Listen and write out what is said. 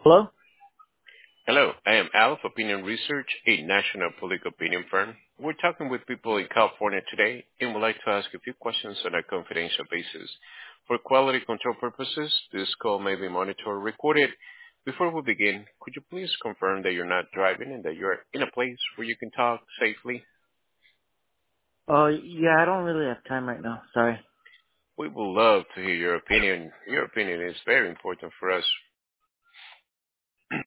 Hello? Hello, I am Alf Opinion Research, a national public opinion firm. We're talking with people in California today and would like to ask a few questions on a confidential basis. For quality control purposes, this call may be monitored or recorded. Before we begin, could you please confirm that you're not driving and that you're in a place where you can talk safely? Oh, yeah, I don't really have time right now. Sorry. We would love to hear your opinion. Your opinion is very important for us.